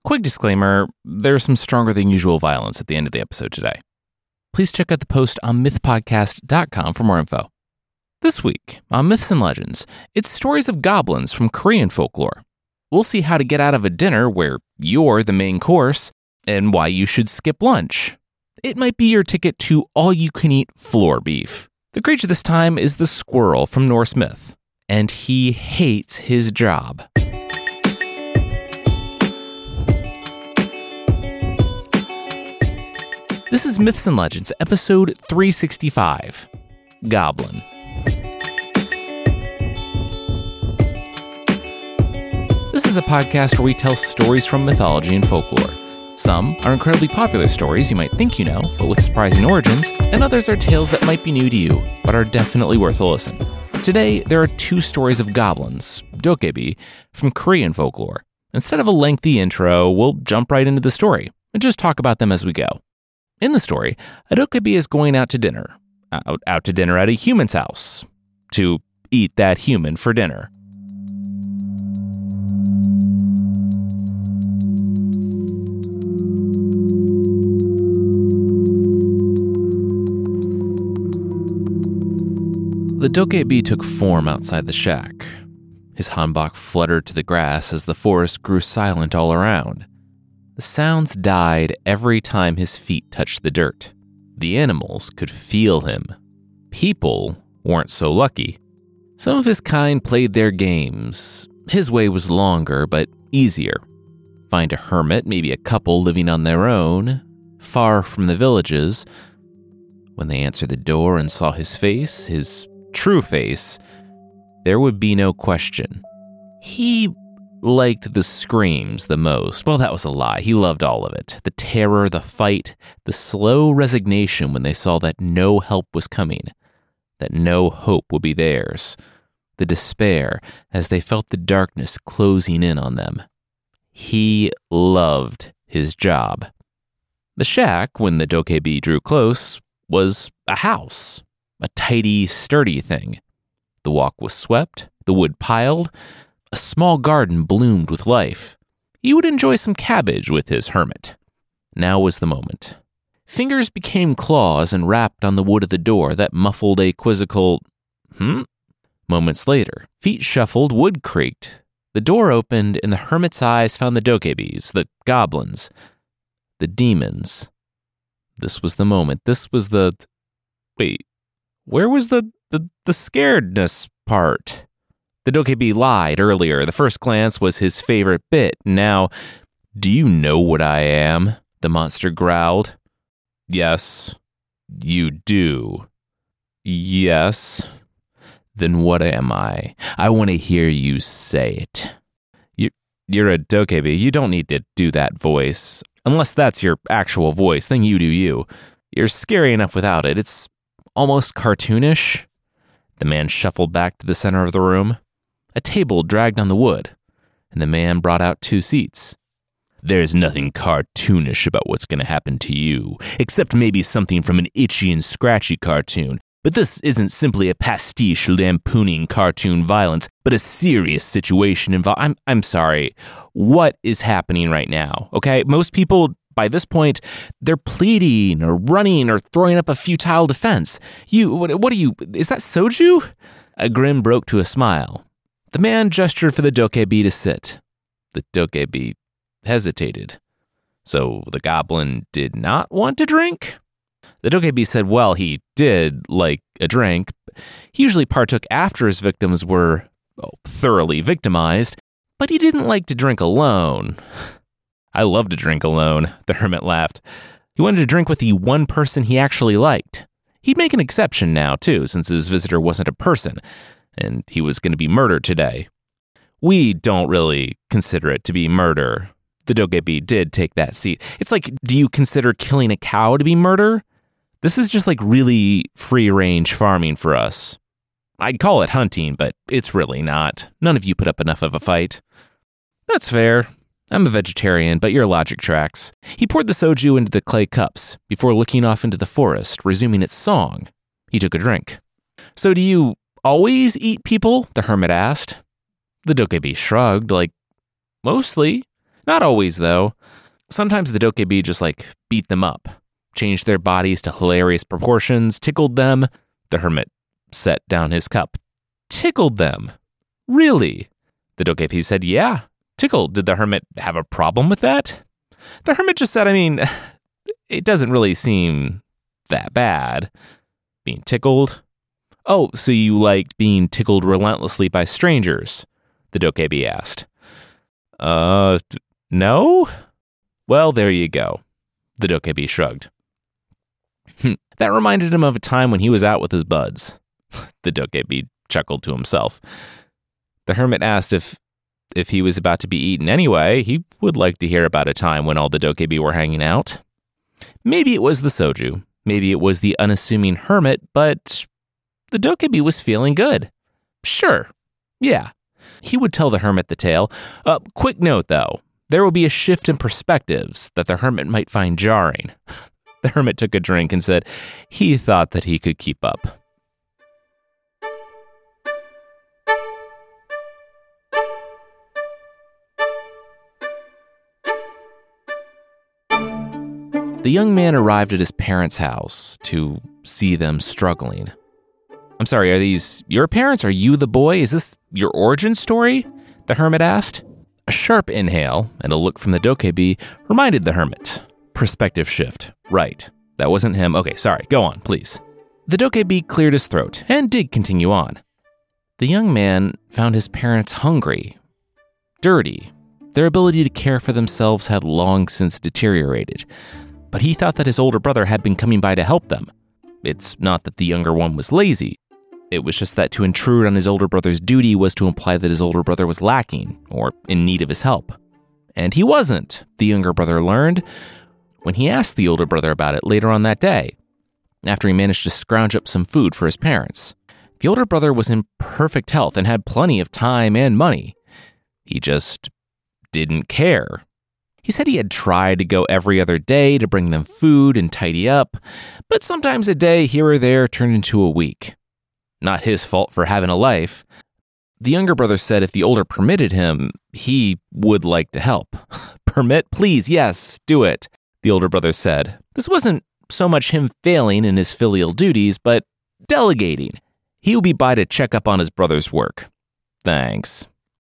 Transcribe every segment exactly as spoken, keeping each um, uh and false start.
Quick disclaimer, there's some stronger than usual violence at the end of the episode today. Please check out the post on myth podcast dot com for more info. This week, on Myths and Legends, it's stories of goblins from Korean folklore. We'll see how to get out of a dinner where you're the main course and why you should skip lunch. It might be your ticket to all-you-can-eat floor beef. The creature this time is the squirrel from Norse myth, and he hates his job. This is Myths and Legends, episode three sixty-five, Goblin. This is a podcast where we tell stories from mythology and folklore. Some are incredibly popular stories you might think you know, but with surprising origins, and others are tales that might be new to you, but are definitely worth a listen. Today, there are two stories of goblins, dokebi, from Korean folklore. Instead of a lengthy intro, we'll jump right into the story and just talk about them as we go. In the story, a dokebi is going out to dinner, out, out to dinner at a human's house, to eat that human for dinner. The dokebi took form outside the shack. His hanbok fluttered to the grass as the forest grew silent all around. The sounds died every time his feet touched the dirt. The animals could feel him. People weren't so lucky. Some of his kind played their games. His way was longer, but easier. Find a hermit, maybe a couple living on their own, far from the villages. When they answered the door and saw his face, his true face, there would be no question. He liked the screams the most. Well, that was a lie. He loved all of it. The terror, the fight, the slow resignation when they saw that no help was coming, that no hope would be theirs, the despair as they felt the darkness closing in on them. He loved his job. The shack, when the dokebi drew close, was a house. A tidy, sturdy thing. The walk was swept, the wood piled, a small garden bloomed with life. He would enjoy some cabbage with his hermit. Now was the moment. Fingers became claws and rapped on the wood of the door that muffled a quizzical, hmm? Moments later, feet shuffled, wood creaked. The door opened and the hermit's eyes found the dokebis, the goblins, the demons. This was the moment. This was the... Wait. Where was the, the, the scaredness part? The dokebi lied earlier. The first glance was his favorite bit. Now, do you know what I am? The monster growled. Yes, you do. Yes. Then what am I? I want to hear you say it. You, you're a dokebi. You don't need to do that voice. Unless that's your actual voice, then you do you. You're scary enough without it. It's almost cartoonish. The man shuffled back to the center of the room. A table dragged on the wood, and the man brought out two seats. There's nothing cartoonish about what's going to happen to you, except maybe something from an itchy and scratchy cartoon. But this isn't simply a pastiche lampooning cartoon violence, but a serious situation involved. I'm I'm sorry. What is happening right now? Okay, most people, by this point, they're pleading or running or throwing up a futile defense. You, what, what are you, is that soju? A grin broke to a smile. The man gestured for the dokebi to sit. The dokebi hesitated. So the goblin did not want to drink? The dokebi said, well, he did like a drink. He usually partook after his victims were oh, thoroughly victimized, but he didn't like to drink alone. I love to drink alone, the hermit laughed. He wanted to drink with the one person he actually liked. He'd make an exception now, too, since his visitor wasn't a person, and he was going to be murdered today. We don't really consider it to be murder. The dokebi did take that seat. It's like, do you consider killing a cow to be murder? This is just like really free-range farming for us. I'd call it hunting, but it's really not. None of you put up enough of a fight. That's fair. I'm a vegetarian, but your logic tracks. He poured the soju into the clay cups before looking off into the forest, resuming its song. He took a drink. So do you always eat people? The hermit asked. The dokebi shrugged, like, mostly. Not always, though. Sometimes the Dokkaebi just, like, beat them up, changed their bodies to hilarious proportions, tickled them. The hermit set down his cup. Tickled them? Really? The Dokkaebi said, yeah, tickled. Did the hermit have a problem with that? The hermit just said, I mean, it doesn't really seem that bad. Being tickled? Oh, so you liked being tickled relentlessly by strangers? The Dokkaebi asked. Uh, no? Well, there you go. The Dokkaebi shrugged. That reminded him of a time when he was out with his buds. The Dokkaebi chuckled to himself. The hermit asked if if he was about to be eaten anyway. He would like to hear about a time when all the Dokkaebi were hanging out. Maybe it was the soju. Maybe it was the unassuming hermit, but the Dokkaebi was feeling good. Sure. Yeah. He would tell the hermit the tale. Uh, quick note, though. There will be a shift in perspectives that the hermit might find jarring. The hermit took a drink and said he thought that he could keep up. The young man arrived at his parents' house to see them struggling. I'm sorry, are these your parents? Are you the boy? Is this your origin story? The hermit asked. A sharp inhale and a look from the Dokkaebi reminded the hermit. Perspective shift. Right. That wasn't him. Okay, sorry. Go on, please. The Dokkaebi cleared his throat and did continue on. The young man found his parents hungry, dirty. Their ability to care for themselves had long since deteriorated. But he thought that his older brother had been coming by to help them. It's not that the younger one was lazy. It was just that to intrude on his older brother's duty was to imply that his older brother was lacking or in need of his help. And he wasn't, the younger brother learned when he asked the older brother about it later on that day, after he managed to scrounge up some food for his parents. The older brother was in perfect health and had plenty of time and money. He just didn't care. He said he had tried to go every other day to bring them food and tidy up, but sometimes a day here or there turned into a week. Not his fault for having a life. The younger brother said if the older permitted him, he would like to help. Permit? Please, yes, do it, the older brother said. This wasn't so much him failing in his filial duties, but delegating. He would be by to check up on his brother's work. Thanks.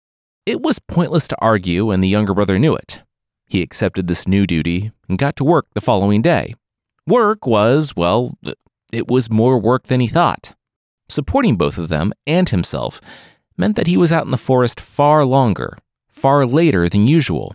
It was pointless to argue, and the younger brother knew it. He accepted this new duty and got to work the following day. Work was, well, it was more work than he thought. Supporting both of them and himself meant that he was out in the forest far longer, far later than usual.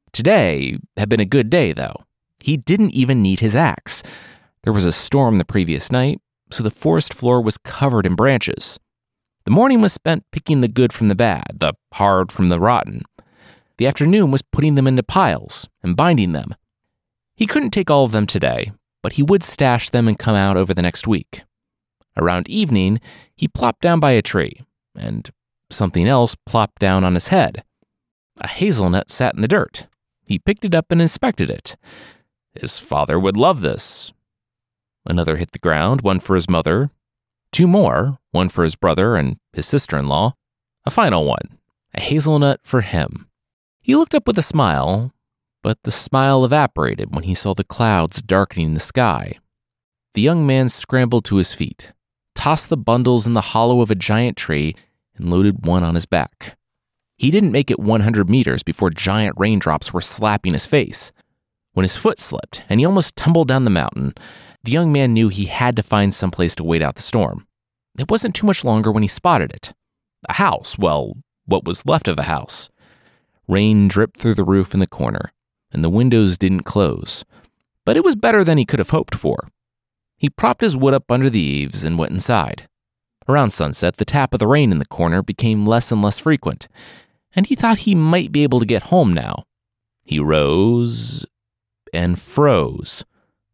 Today had been a good day, though. He didn't even need his axe. There was a storm the previous night, so the forest floor was covered in branches. The morning was spent picking the good from the bad, the hard from the rotten. The afternoon was putting them into piles and binding them. He couldn't take all of them today, but he would stash them and come out over the next week. Around evening, he plopped down by a tree, and something else plopped down on his head. A hazelnut sat in the dirt. He picked it up and inspected it. His father would love this. Another hit the ground, one for his mother. Two more, one for his brother and his sister-in-law. A final one, a hazelnut for him. He looked up with a smile, but the smile evaporated when he saw the clouds darkening the sky. The young man scrambled to his feet, tossed the bundles in the hollow of a giant tree, and loaded one on his back. He didn't make it one hundred meters before giant raindrops were slapping his face. When his foot slipped and he almost tumbled down the mountain, the young man knew he had to find some place to wait out the storm. It wasn't too much longer when he spotted it. A house, well, what was left of a house. Rain dripped through the roof in the corner, and the windows didn't close. But it was better than he could have hoped for. He propped his wood up under the eaves and went inside. Around sunset, the tap of the rain in the corner became less and less frequent, and he thought he might be able to get home now. He rose and froze.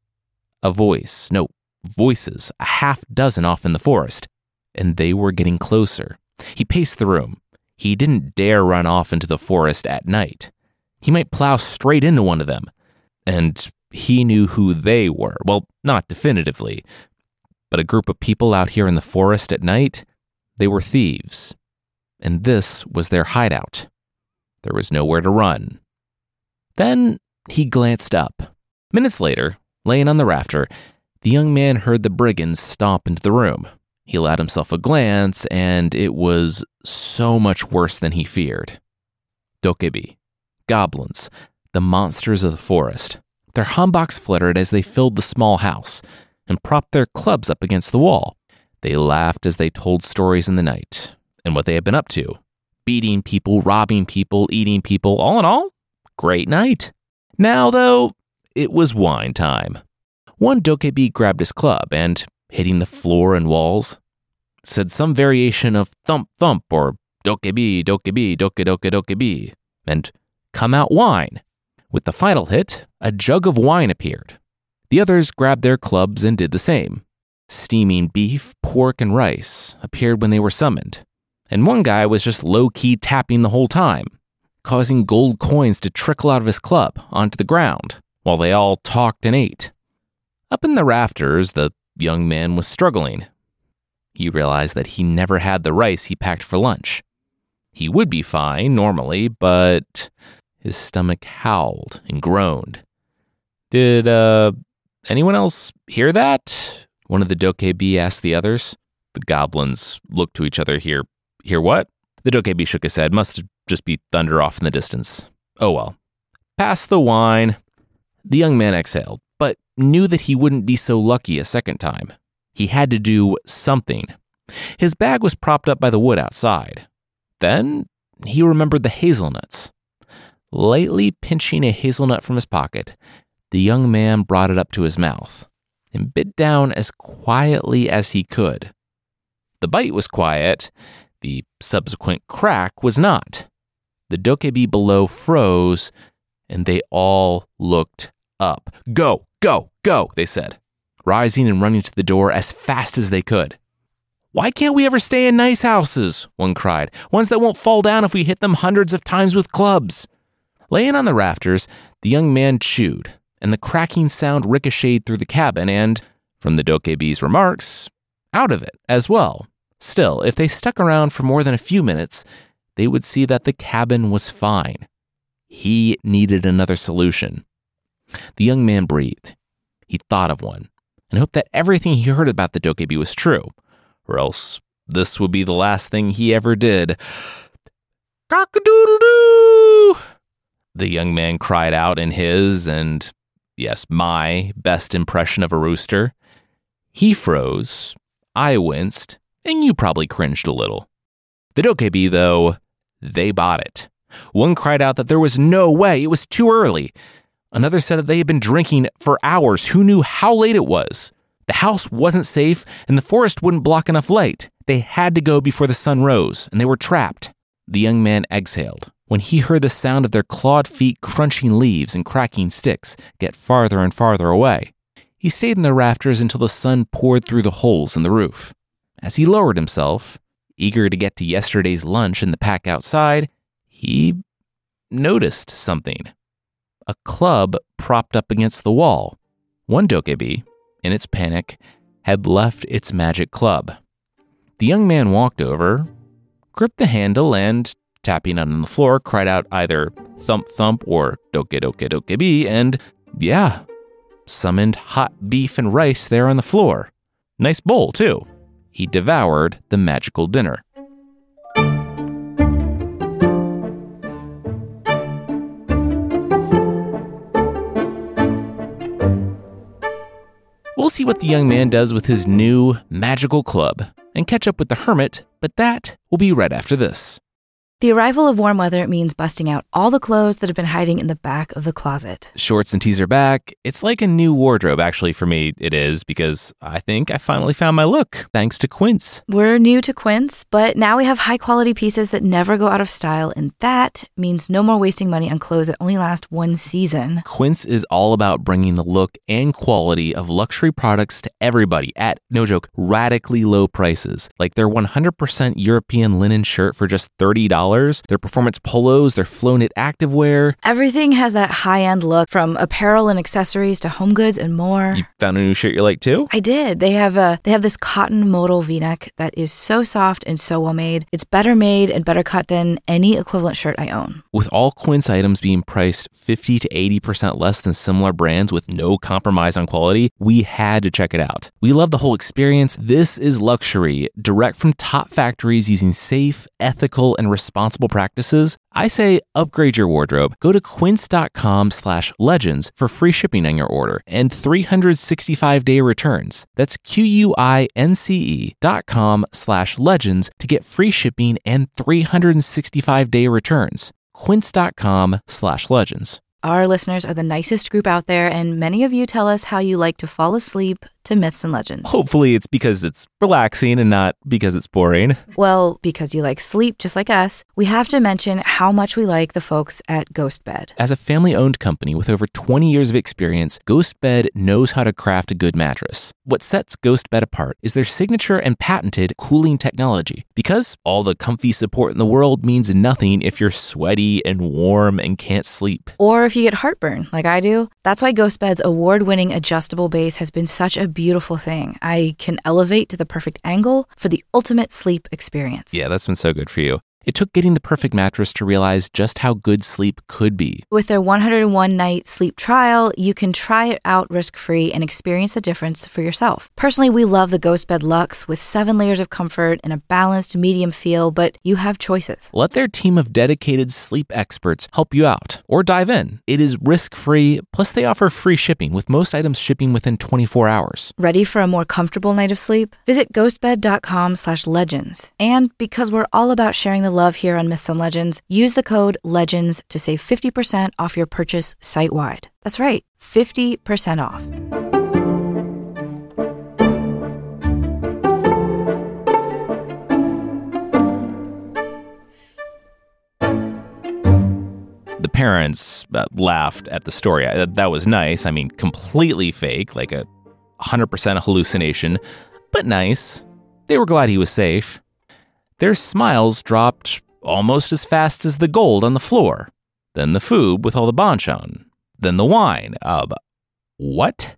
A voice, no, voices, a half dozen off in the forest, and they were getting closer. He paced the room. He didn't dare run off into the forest at night. He might plow straight into one of them, and he knew who they were. Well, not definitively, but a group of people out here in the forest at night, they were thieves, and this was their hideout. There was nowhere to run, Then he glanced up. Minutes later, laying on the rafter, the young man heard the brigands stomp into the room. He allowed himself a glance, and it was so much worse than he feared. Dokebi, goblins, the monsters of the forest. Their hanboks fluttered as they filled the small house and propped their clubs up against the wall. They laughed as they told stories in the night and what they had been up to. Beating people, robbing people, eating people, all in all, great night. Now, though, it was wine time. One Dokebi grabbed his club and, hitting the floor and walls, said some variation of thump thump or Dokebi, Dokebi, Doke Doke Dokebi, and come out wine. With the final hit, a jug of wine appeared. The others grabbed their clubs and did the same. Steaming beef, pork, and rice appeared when they were summoned, and one guy was just low-key tapping the whole time, causing gold coins to trickle out of his club onto the ground while they all talked and ate. Up in the rafters, the young man was struggling. He realized that he never had the rice he packed for lunch. He would be fine normally, but his stomach howled and groaned. Did, uh, anyone else hear that? One of the Dokebi asked the others. The goblins looked to each other. Hear, hear what? The Dokebi shook his head. Must just be thunder off in the distance. Oh well. Pass the wine. The young man exhaled, but knew that he wouldn't be so lucky a second time. He had to do something. His bag was propped up by the wood outside. Then he remembered the hazelnuts. Lightly pinching a hazelnut from his pocket, the young man brought it up to his mouth and bit down as quietly as he could. The bite was quiet. The subsequent crack was not. The Dokebi below froze, and they all looked up. Go, go, go, they said, rising and running to the door as fast as they could. Why can't we ever stay in nice houses? One cried. Ones that won't fall down if we hit them hundreds of times with clubs. Laying on the rafters, the young man chewed, and the cracking sound ricocheted through the cabin and, from the Dokebi's remarks, out of it as well. Still, if they stuck around for more than a few minutes, they would see that the cabin was fine. He needed another solution. The young man breathed. He thought of one, and hoped that everything he heard about the Dokebi was true, or else this would be the last thing he ever did. Cock-a-doodle-doo! The young man cried out in his, and yes, my best impression of a rooster. He froze, I winced, and you probably cringed a little. The Dokebi, though, they bought it. One cried out that there was no way, it was too early. Another said that they had been drinking for hours. Who knew how late it was? The house wasn't safe, and the forest wouldn't block enough light. They had to go before the sun rose, and they were trapped. The young man exhaled when he heard the sound of their clawed feet crunching leaves and cracking sticks get farther and farther away. He stayed in the rafters until the sun poured through the holes in the roof. As he lowered himself, eager to get to yesterday's lunch in the pack outside, he noticed something. A club propped up against the wall. One Dokebi, in its panic, had left its magic club. The young man walked over, gripped the handle, and, tapping on the floor, cried out either thump thump or doke doke Dokebi, and, yeah, summoned hot beef and rice there on the floor. Nice bowl, too. He devoured the magical dinner. We'll see what the young man does with his new magical club and catch up with the hermit, but that will be right after this. The arrival of warm weather means busting out all the clothes that have been hiding in the back of the closet. Shorts and tees are back. It's like a new wardrobe, actually, for me. It is, because I think I finally found my look, thanks to Quince. We're new to Quince, but now we have high-quality pieces that never go out of style, and that means no more wasting money on clothes that only last one season. Quince is all about bringing the look and quality of luxury products to everybody at, no joke, radically low prices. Like their one hundred percent European linen shirt for just thirty dollars colors, their performance polos, their flow-knit activewear. Everything has that high-end look, from apparel and accessories to home goods and more. You found a new shirt you like too? I did. They have a they have this cotton modal V-neck that is so soft and so well made. It's better made and better cut than any equivalent shirt I own. With all Quince items being priced fifty to eighty percent less than similar brands with no compromise on quality, we had to check it out. We love the whole experience. This is luxury, direct from top factories using safe, ethical, and responsible practices. I say upgrade your wardrobe. Go to quince.com slash legends for free shipping on your order and three hundred sixty-five day returns. That's Q-U-I-N-C-E dot com slash legends to get free shipping and three hundred sixty-five day returns. Quince.com slash legends. Our listeners are the nicest group out there, and many of you tell us how you like to fall asleep to myths and legends. Hopefully it's because it's relaxing and not because it's boring. Well, because you like sleep just like us, we have to mention how much we like the folks at GhostBed. As a family-owned company with over twenty years of experience, GhostBed knows how to craft a good mattress. What sets GhostBed apart is their signature and patented cooling technology. Because all the comfy support in the world means nothing if you're sweaty and warm and can't sleep. Or if you get heartburn, like I do. That's why GhostBed's award-winning adjustable base has been such a beautiful thing. I can elevate to the perfect angle for the ultimate sleep experience. Yeah, that's been so good for you. It took getting the perfect mattress to realize just how good sleep could be. With their one hundred one night sleep trial, you can try it out risk-free and experience the difference for yourself. Personally, we love the GhostBed Luxe with seven layers of comfort and a balanced medium feel, but you have choices. Let their team of dedicated sleep experts help you out or dive in. It is risk-free, plus they offer free shipping with most items shipping within twenty-four hours. Ready for a more comfortable night of sleep? Visit ghostbed.com slash legends. And because we're all about sharing the love here on Myths and Legends, use the code LEGENDS to save fifty percent off your purchase site-wide. That's right, fifty percent off. The parents uh, laughed at the story. Uh, that was nice. I mean, completely fake, like a one hundred percent hallucination, but nice. They were glad he was safe. Their smiles dropped almost as fast as the gold on the floor, then the food with all the bonchon, then the wine. Uh, what?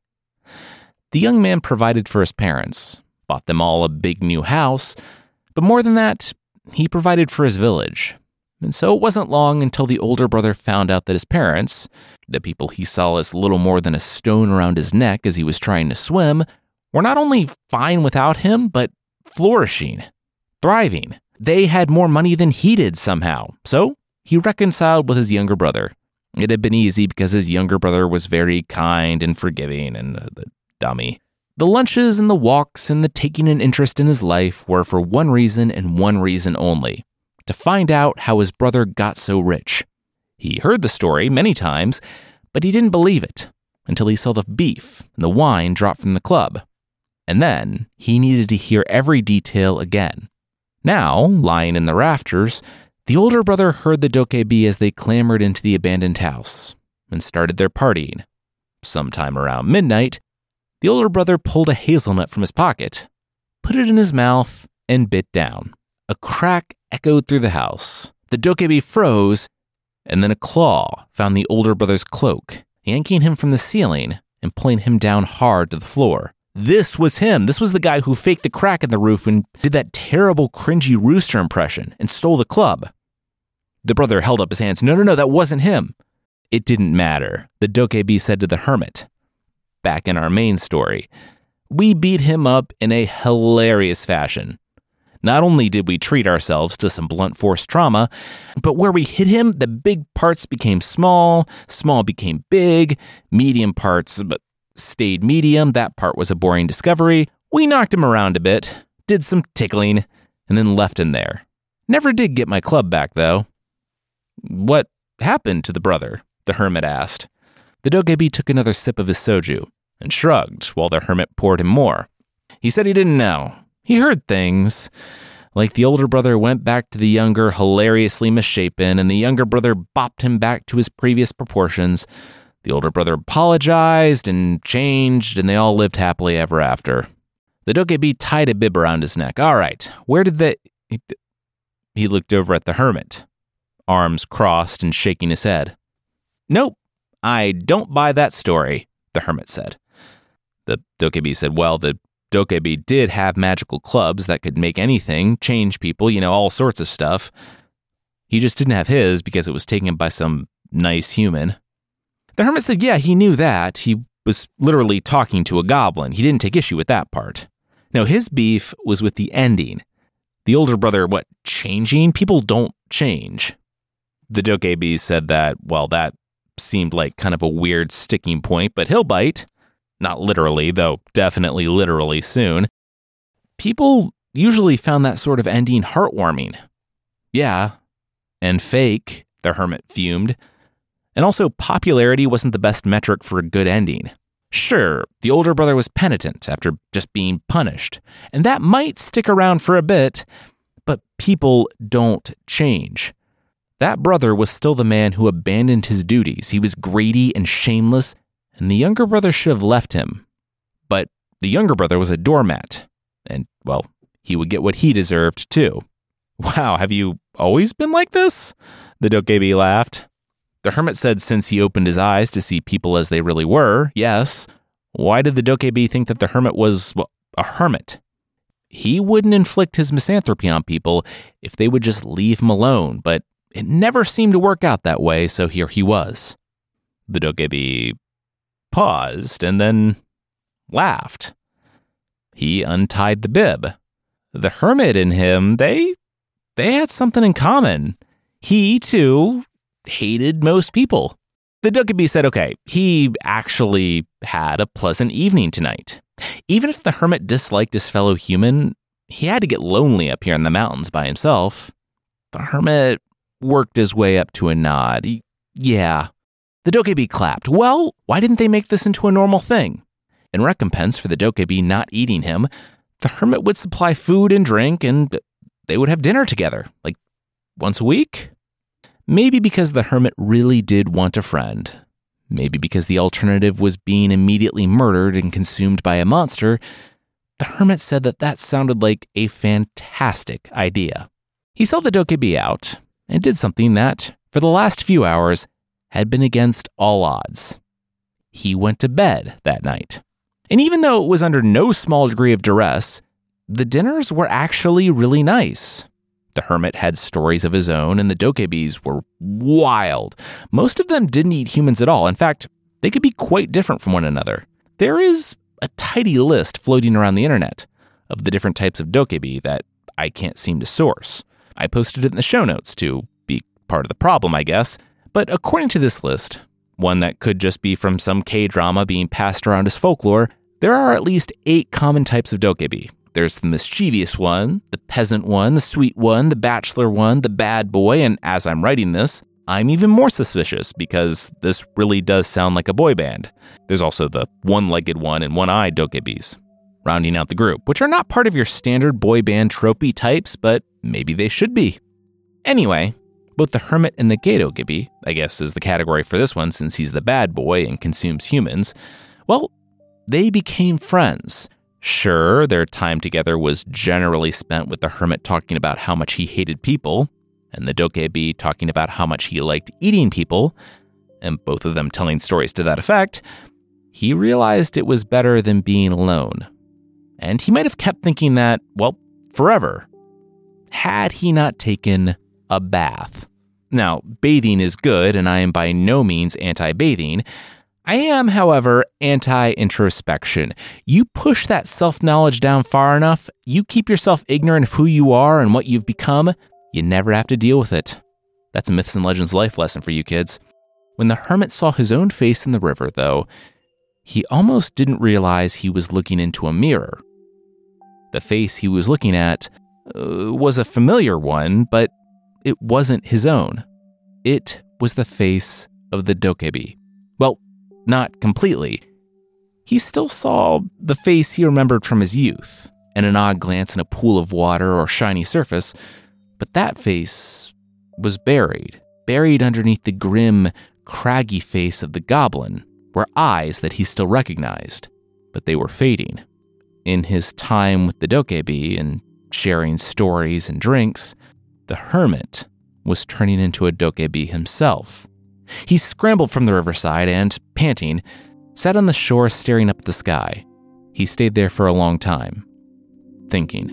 The young man provided for his parents, bought them all a big new house, but more than that, he provided for his village. And so it wasn't long until the older brother found out that his parents, the people he saw as little more than a stone around his neck as he was trying to swim, were not only fine without him, but flourishing. Thriving. They had more money than he did somehow. So he reconciled with his younger brother. It had been easy because his younger brother was very kind and forgiving and uh, the dummy. The lunches and the walks and the taking an interest in his life were for one reason and one reason only: to find out how his brother got so rich. He heard the story many times, but he didn't believe it until he saw the beef and the wine drop from the club. And then he needed to hear every detail again. Now, lying in the rafters, the older brother heard the Dokkaebi as they clambered into the abandoned house and started their partying. Sometime around midnight, the older brother pulled a hazelnut from his pocket, put it in his mouth, and bit down. A crack echoed through the house. The Dokkaebi froze, and then a claw found the older brother's cloak, yanking him from the ceiling and pulling him down hard to the floor. This was him. This was the guy who faked the crack in the roof and did that terrible, cringy rooster impression and stole the club. The brother held up his hands. No, no, no, that wasn't him. It didn't matter, the Dokkaebi said to the hermit. Back in our main story, we beat him up in a hilarious fashion. Not only did we treat ourselves to some blunt force trauma, but where we hit him, the big parts became small, small became big, medium parts but stayed medium. That part was a boring discovery. We knocked him around a bit, did some tickling, and then left him there. Never did get my club back, though. What happened to the brother? The hermit asked. The Dokkaebi took another sip of his soju and shrugged while the hermit poured him more. He said he didn't know. He heard things. Like the older brother went back to the younger, hilariously misshapen, and the younger brother bopped him back to his previous proportions. The older brother apologized and changed, and they all lived happily ever after. The Dokkaebi tied a bib around his neck. All right, where did the... he looked over at the hermit, arms crossed and shaking his head. "Nope, I don't buy that story," the hermit said. The dokebi said, well, the dokebi did have magical clubs that could make anything, change people, you know, all sorts of stuff. He just didn't have his because it was taken by some nice human. The hermit said, yeah, he knew that. He was literally talking to a goblin. He didn't take issue with that part. No, his beef was with the ending. The older brother, what, changing? People don't change. The dokebi said that, well, that seemed like kind of a weird sticking point, but he'll bite. Not literally, though definitely literally soon. People usually found that sort of ending heartwarming. Yeah, and fake, the hermit fumed. And also, popularity wasn't the best metric for a good ending. Sure, the older brother was penitent after just being punished, and that might stick around for a bit, but people don't change. That brother was still the man who abandoned his duties. He was greedy and shameless, and the younger brother should have left him. But the younger brother was a doormat, and, well, he would get what he deserved, too. Wow, have you always been like this? The dokebi laughed. The hermit said since he opened his eyes to see people as they really were, yes. Why did the dokebi think that the hermit was, well, a hermit? He wouldn't inflict his misanthropy on people if they would just leave him alone, but it never seemed to work out that way, so here he was. The dokebi paused and then laughed. He untied the bib. The hermit and him, they they had something in common. He, too, hated most people. The dokebi said, okay, he actually had a pleasant evening tonight. Even if the hermit disliked his fellow human, he had to get lonely up here in the mountains by himself. The hermit worked his way up to a nod. He, yeah. The dokebi clapped. Well, why didn't they make this into a normal thing? In recompense for the dokebi not eating him, the hermit would supply food and drink, and they would have dinner together, like once a week. Maybe because the hermit really did want a friend. Maybe because the alternative was being immediately murdered and consumed by a monster. The hermit said that that sounded like a fantastic idea. He saw the dokebi out and did something that, for the last few hours, had been against all odds. He went to bed that night. And even though it was under no small degree of duress, the dinners were actually really nice. The hermit had stories of his own, and the dokebis were wild. Most of them didn't eat humans at all. In fact, they could be quite different from one another. There is a tidy list floating around the internet of the different types of dokebi that I can't seem to source. I posted it in the show notes to be part of the problem, I guess. But according to this list, one that could just be from some K-drama being passed around as folklore, there are at least eight common types of dokebi. There's the mischievous one, the peasant one, the sweet one, the bachelor one, the bad boy, and as I'm writing this, I'm even more suspicious because this really does sound like a boy band. There's also the one-legged one and one-eyed dokebis, rounding out the group, which are not part of your standard boy band tropey types, but maybe they should be. Anyway, both the hermit and the gay dokebi, I guess is the category for this one since he's the bad boy and consumes humans, well, they became friends. Sure, their time together was generally spent with the hermit talking about how much he hated people, and the dokebi talking about how much he liked eating people, and both of them telling stories to that effect. He realized it was better than being alone. And he might have kept thinking that, well, forever, had he not taken a bath. Now, bathing is good, and I am by no means anti-bathing. I am, however, anti-introspection. You push that self-knowledge down far enough, you keep yourself ignorant of who you are and what you've become, you never have to deal with it. That's a Myths and Legends life lesson for you kids. When the hermit saw his own face in the river, though, he almost didn't realize he was looking into a mirror. The face he was looking at uh, was a familiar one, but it wasn't his own. It was the face of the dokebi. Well, not completely. He still saw the face he remembered from his youth, and an odd glance in a pool of water or shiny surface, but that face was buried. Buried underneath the grim, craggy face of the goblin were eyes that he still recognized, but they were fading. In his time with the dokebi and sharing stories and drinks, The hermit was turning into a dokebi himself. He scrambled from the riverside and, panting, sat on the shore staring up at the sky. He stayed there for a long time, thinking.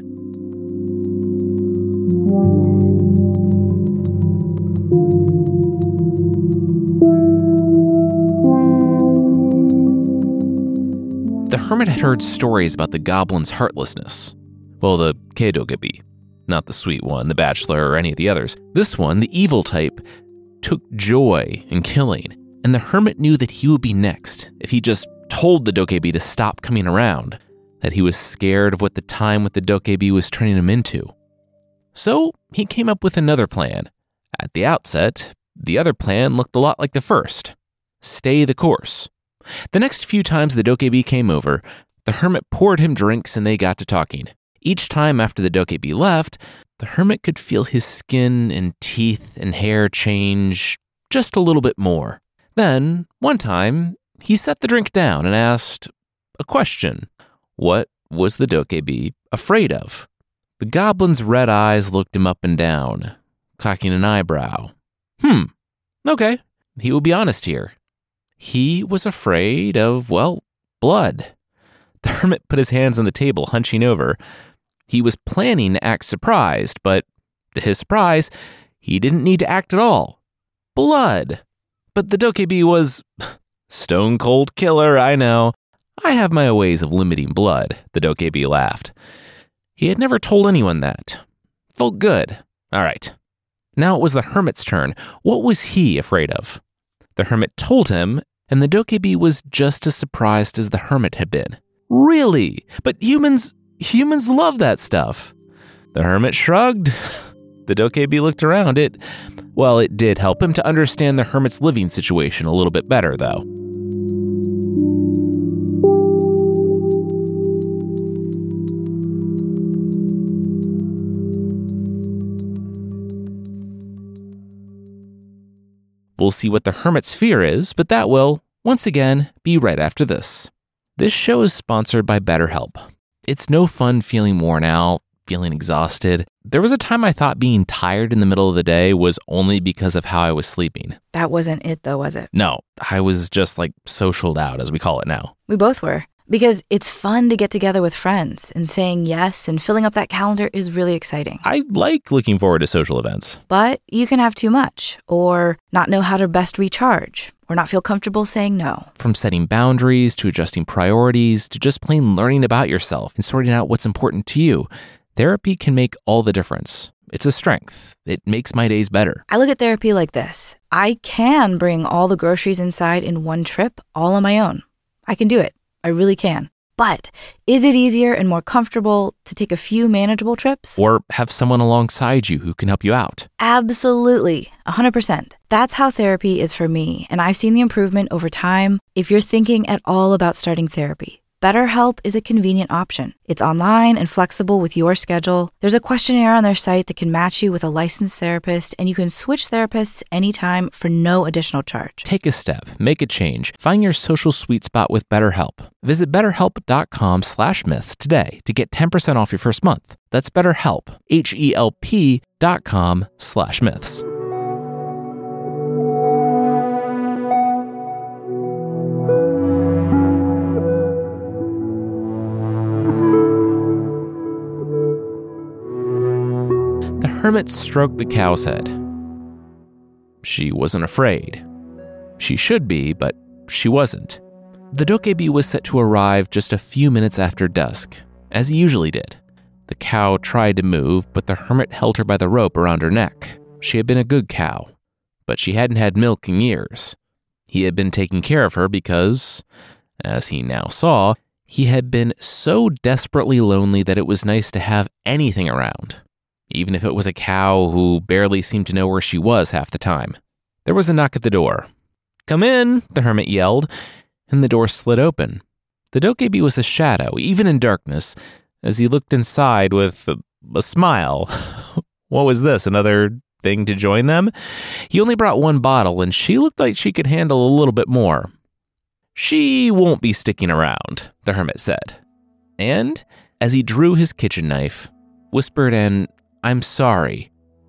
The hermit had heard stories about the goblin's heartlessness. Well, the keidokebi, not the sweet one, the bachelor, or any of the others. This one, the evil type, took joy in killing, and the hermit knew that he would be next if he just told the dokebi to stop coming around, that he was scared of what the time with the dokebi was turning him into. So he came up with another plan. At the outset, the other plan looked a lot like the first. Stay the course. The next few times the dokebi came over, the hermit poured him drinks and they got to talking. Each time after the dokebi left, the hermit could feel his skin and teeth and hair change just a little bit more. Then, one time, he set the drink down and asked a question. What was the dokebi afraid of? The goblin's red eyes looked him up and down, cocking an eyebrow. Hmm, okay, he will be honest here. He was afraid of, well, blood. The hermit put his hands on the table, hunching over. He was planning to act surprised, but to his surprise, he didn't need to act at all. Blood. But the dokebi was stone cold killer, I know. I have my ways of limiting blood, the dokebi laughed. He had never told anyone that. Felt good. All right. Now it was the hermit's turn. What was he afraid of? The hermit told him, and the dokebi was just as surprised as the hermit had been. Really? But humans, humans love that stuff. The hermit shrugged. The dokebi looked around. It, well, it did help him to understand the hermit's living situation a little bit better, though. We'll see what the hermit's fear is, but that will, once again, be right after this. This show is sponsored by BetterHelp. It's no fun feeling worn out, feeling exhausted. There was a time I thought being tired in the middle of the day was only because of how I was sleeping. That wasn't it, though, was it? No, I was just like socialed out, as we call it now. We both were. Because it's fun to get together with friends, and saying yes and filling up that calendar is really exciting. I like looking forward to social events. But you can have too much, or not know how to best recharge, or not feel comfortable saying no. From setting boundaries to adjusting priorities to just plain learning about yourself and sorting out what's important to you, therapy can make all the difference. It's a strength. It makes my days better. I look at therapy like this. I can bring all the groceries inside in one trip all on my own. I can do it. I really can. But is it easier and more comfortable to take a few manageable trips? Or have someone alongside you who can help you out? Absolutely. one hundred percent. That's how therapy is for me, and I've seen the improvement over time. If you're thinking at all about starting therapy, BetterHelp is a convenient option. It's online and flexible with your schedule. There's a questionnaire on their site that can match you with a licensed therapist, and you can switch therapists anytime for no additional charge. Take a step, make a change, find your social sweet spot with BetterHelp. Visit betterhelp.com slash myths today to get ten percent off your first month. That's BetterHelp, H-E-L-P dot com slash myths. The hermit stroked the cow's head. She wasn't afraid. She should be, but she wasn't. The dokebi was set to arrive just a few minutes after dusk, as he usually did. The cow tried to move, but the hermit held her by the rope around her neck. She had been a good cow, but she hadn't had milk in years. He had been taking care of her because, as he now saw, he had been so desperately lonely that it was nice to have anything around, even if it was a cow who barely seemed to know where she was half the time. There was a knock at the door. "Come in," the hermit yelled, and the door slid open. The dokebi was a shadow, even in darkness, as he looked inside with a, a smile. What was this, another thing to join them? He only brought one bottle, and she looked like she could handle a little bit more. "She won't be sticking around," the hermit said. And, as he drew his kitchen knife, whispered an "I'm sorry"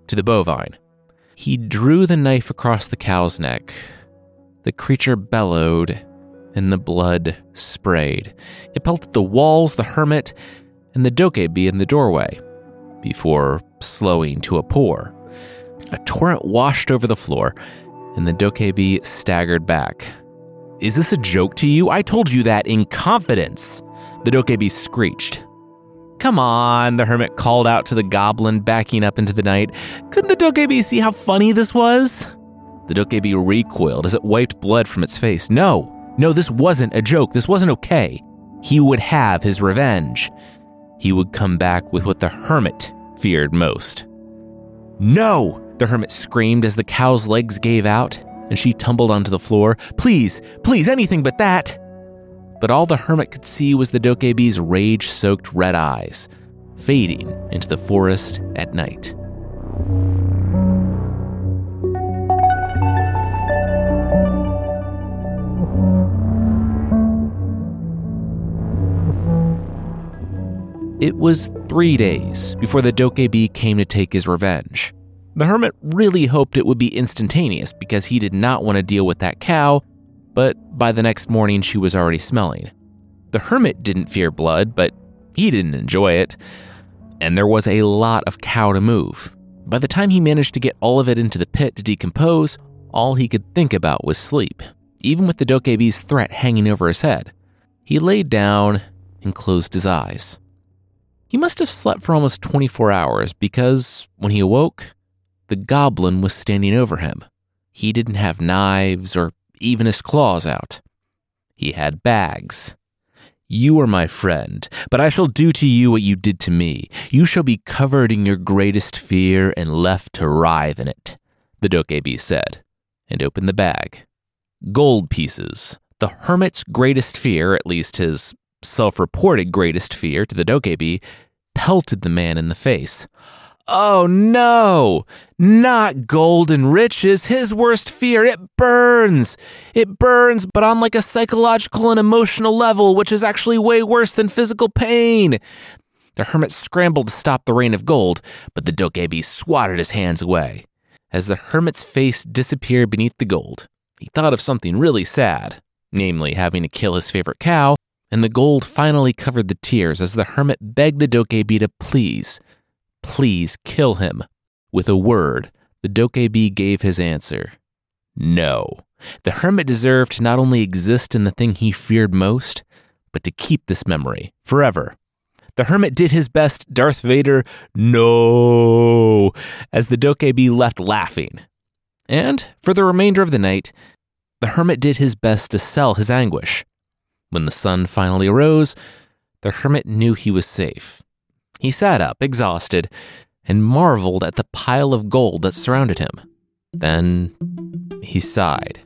to the bovine. He drew the knife across the cow's neck. The creature bellowed, and the blood sprayed. It pelted the walls, the hermit, and the dokkaebi in the doorway, before slowing to a pour. A torrent washed over the floor, and the dokkaebi staggered back. "Is this a joke to you? I told you that in confidence," the dokkaebi screeched. "Come on," the hermit called out to the goblin backing up into the night. "Couldn't the dokkaebi see how funny this was?" The dokkaebi recoiled as it wiped blood from its face. No, no, this wasn't a joke. This wasn't okay. He would have his revenge. He would come back with what the hermit feared most. "No!" the hermit screamed as the cow's legs gave out and she tumbled onto the floor. "Please, please, anything but that!" But all the hermit could see was the dokkaebi's rage-soaked red eyes, fading into the forest at night. It was three days before the dokkaebi came to take his revenge. The hermit really hoped it would be instantaneous because he did not want to deal with that cow, but by the next morning she was already smelling. The hermit didn't fear blood, but he didn't enjoy it, and there was a lot of cow to move. By the time he managed to get all of it into the pit to decompose, all he could think about was sleep, even with the dokkaebi's threat hanging over his head. He laid down and closed his eyes. He must have slept for almost twenty-four hours because when he awoke, the goblin was standing over him. He didn't have knives or even his claws out. He had bags. "You are my friend, but I shall do to you what you did to me. You shall be covered in your greatest fear and left to writhe in it," the dokkaebi said, and opened the bag. Gold pieces, the hermit's greatest fear, at least his self-reported greatest fear to the dokkaebi, pelted the man in the face. "Oh no, not gold and riches, his worst fear, it burns. It burns, but on like a psychological and emotional level, which is actually way worse than physical pain." The hermit scrambled to stop the rain of gold, but the dokkaebi swatted his hands away. As the hermit's face disappeared beneath the gold, he thought of something really sad, namely having to kill his favorite cow, and the gold finally covered the tears as the hermit begged the dokkaebi to please, please kill him. With a word, the dokkaebi gave his answer. No. The hermit deserved to not only exist in the thing he feared most, but to keep this memory forever. The hermit did his best Darth Vader no as the dokkaebi left laughing. And for the remainder of the night, the hermit did his best to sell his anguish. When the sun finally arose, the hermit knew he was safe. He sat up, exhausted, and marveled at the pile of gold that surrounded him. Then he sighed.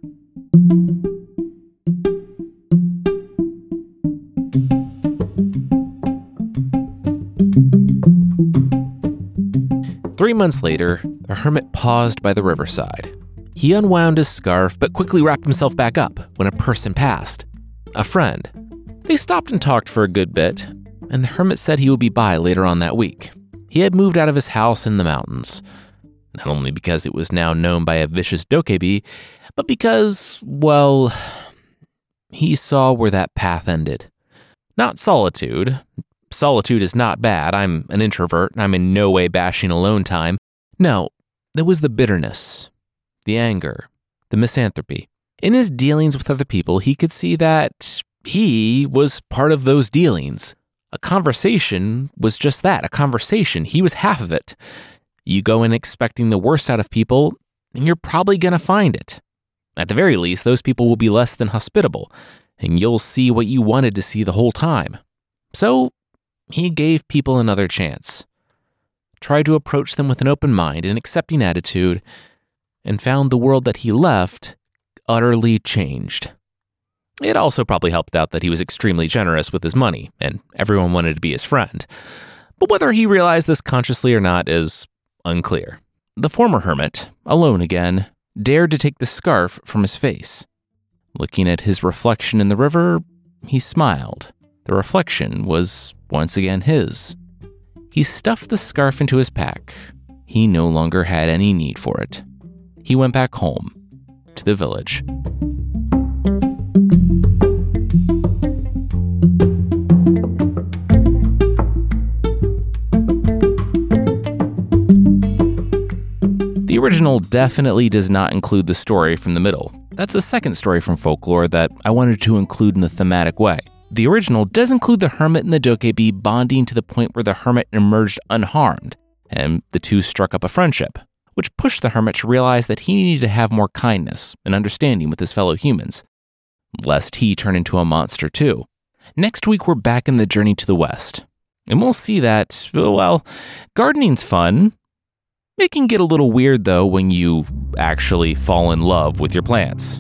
Three months later, the hermit paused by the riverside. He unwound his scarf, but quickly wrapped himself back up when a person passed. A friend. They stopped and talked for a good bit, and the hermit said he would be by later on that week. He had moved out of his house in the mountains, not only because it was now known by a vicious dokkaebi, but because, well, he saw where that path ended. Not solitude. Solitude is not bad. I'm an introvert, and I'm in no way bashing alone time. No, there was the bitterness, the anger, the misanthropy. In his dealings with other people, he could see that he was part of those dealings. A conversation was just that, a conversation. He was half of it. You go in expecting the worst out of people, and you're probably going to find it. At the very least, those people will be less than hospitable, and you'll see what you wanted to see the whole time. So he gave people another chance, tried to approach them with an open mind and accepting attitude, and found the world that he left utterly changed. It also probably helped out that he was extremely generous with his money, and everyone wanted to be his friend. But whether he realized this consciously or not is unclear. The former hermit, alone again, dared to take the scarf from his face. Looking at his reflection in the river, he smiled. The reflection was once again his. He stuffed the scarf into his pack. he no longer had any need for it. He went back home, to the village. The original definitely does not include the story from the middle. That's a second story from folklore that I wanted to include in a thematic way. The original does include the hermit and the Dokkaebi bonding to the point where the hermit emerged unharmed, and the two struck up a friendship, which pushed the hermit to realize that he needed to have more kindness and understanding with his fellow humans, lest he turn into a monster too. Next week, we're back in the journey to the west, and we'll see that, well, gardening's fun. It can get a little weird, though, when you actually fall in love with your plants.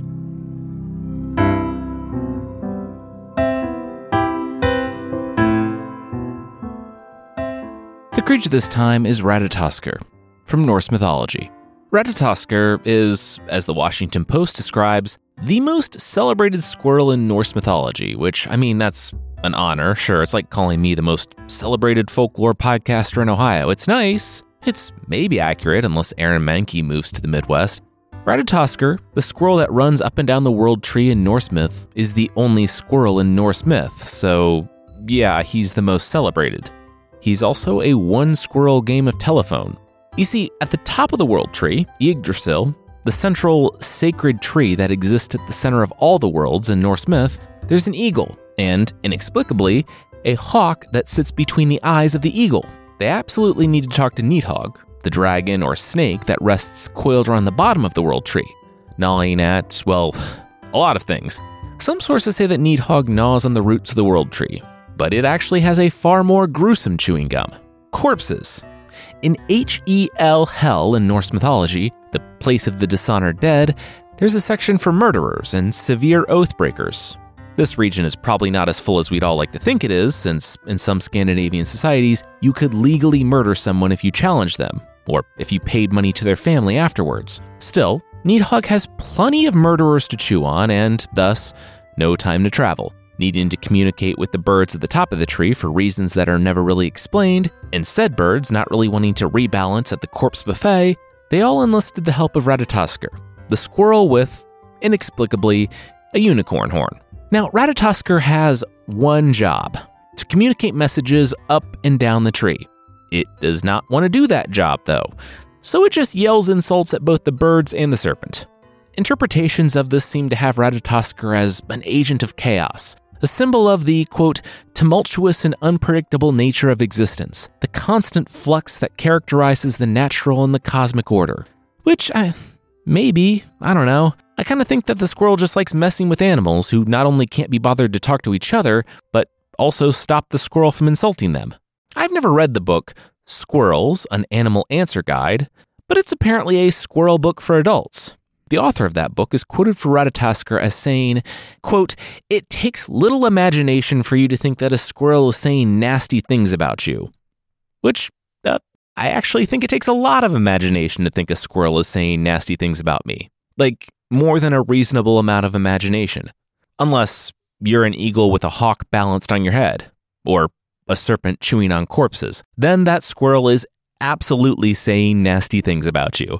The creature this time is Ratatoskr, from Norse mythology. Ratatoskr is, as the Washington Post describes, the most celebrated squirrel in Norse mythology, which, I mean, that's an honor. Sure, it's like calling me the most celebrated folklore podcaster in Ohio. It's nice. It's maybe accurate unless Aaron Mahnke moves to the Midwest. Ratatoskr, the squirrel that runs up and down the world tree in Norse myth, is the only squirrel in Norse myth, so yeah, he's the most celebrated. He's also a one-squirrel game of telephone. You see, at the top of the world tree, Yggdrasil, the central sacred tree that exists at the center of all the worlds in Norse myth, there's an eagle, and, inexplicably, a hawk that sits between the eyes of the eagle. They absolutely need to talk to Nidhogg, the dragon or snake that rests coiled around the bottom of the world tree, gnawing at, well, a lot of things. Some sources say that Nidhogg gnaws on the roots of the world tree, but it actually has a far more gruesome chewing gum: corpses. In H E L Hell in Norse mythology, the place of the dishonored dead, there's a section for murderers and severe oath breakers. This region is probably not as full as we'd all like to think it is, since in some Scandinavian societies, you could legally murder someone if you challenged them, or if you paid money to their family afterwards. Still, Nidhogg has plenty of murderers to chew on and, thus, no time to travel. Needing to communicate with the birds at the top of the tree for reasons that are never really explained, and said birds not really wanting to rebalance at the corpse buffet, they all enlisted the help of Ratatoskr, the squirrel with, inexplicably, a unicorn horn. Now, Ratatoskr has one job: to communicate messages up and down the tree. It does not want to do that job, though, so it just yells insults at both the birds and the serpent. Interpretations of this seem to have Ratatoskr as an agent of chaos, a symbol of the, quote, tumultuous and unpredictable nature of existence, the constant flux that characterizes the natural and the cosmic order. Which, I, maybe, I don't know. I kind of think that the squirrel just likes messing with animals who not only can't be bothered to talk to each other, but also stop the squirrel from insulting them. I've never read the book Squirrels, an Animal Answer Guide, but it's apparently a squirrel book for adults. The author of that book is quoted for Ratatoskr as saying, quote, "It takes little imagination for you to think that a squirrel is saying nasty things about you." Which, uh, I actually think it takes a lot of imagination to think a squirrel is saying nasty things about me. Like, more than a reasonable amount of imagination. Unless you're an eagle with a hawk balanced on your head, or a serpent chewing on corpses. Then that squirrel is absolutely saying nasty things about you.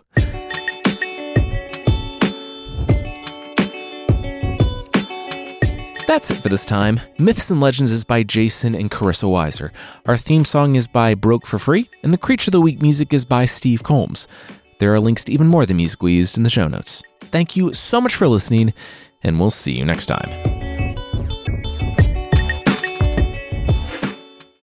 That's it for this time. Myths and Legends is by Jason and Carissa Weiser. Our theme song is by Broke for Free, and the Creature of the Week music is by Steve Combs. There are links to even more of the music we used in the show notes. Thank you so much for listening, and we'll see you next time.